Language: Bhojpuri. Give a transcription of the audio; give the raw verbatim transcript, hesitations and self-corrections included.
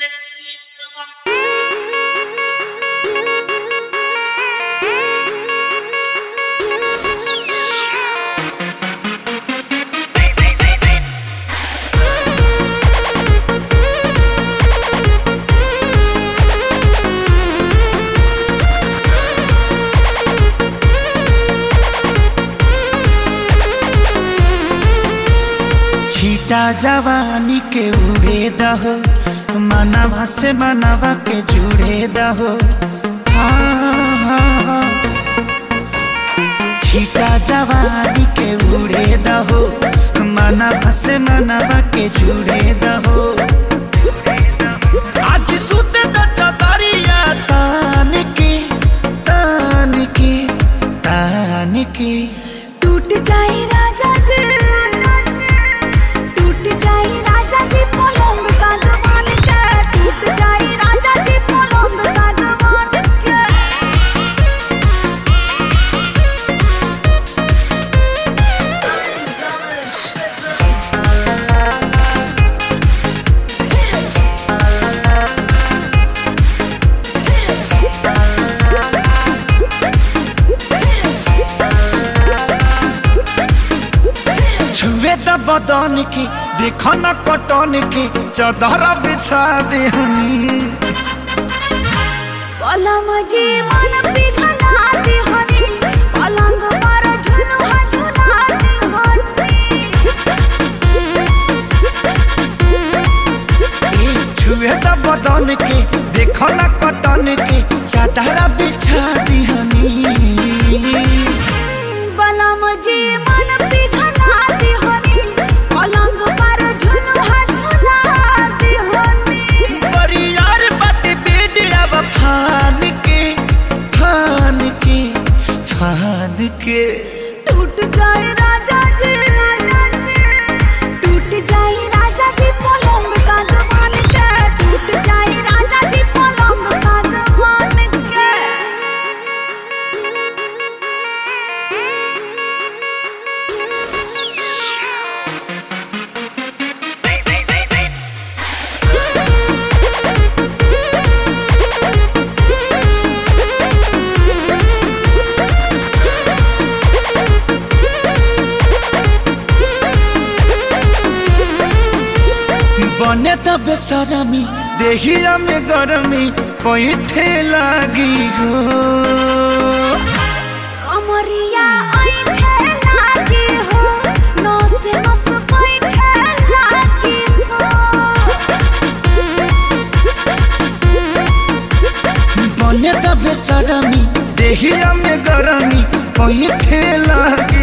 छीटा जवानी के उड़े दहो, मनवा से मनवा के जुड़े दहो। हाँ हाँ छीटा जवानी के उड़े दहो, मनवा से मनवा के जुड़े दहो। आज सुत दरिया तान के तान के तान के टूट जाए राजा जी, टूट जाए राजा जी पलंग सागवान के, टूट जाए राजा जी पलंग सागवान के। छुए द बदन की देखो न कटन की, चादर बिछा देहनी। पलम जी मन पिघला देहनी, पलंग पर झुलुआ झुला देहनी। छुए द बदन की देखो न कटन की, चादर बिछा देहनी। पलम जी मन पिघला देहनी, पलंग पर झुलुआ झुला देहनी। परियार बट बेड अब फान के फान के फान के टूट जाए राजा जी, टूट जाए राजा जी पलंग सागवान के, टूट जाए राजा जी पलंग सागवान के। बने त बेसरमी देहिया में गरमी पैठे लागी हो। कमरिया ऐठे लागी हो, नस नस बैठे लागी हो। बने त बेसरमी देहिया में गरमी पैठे लागी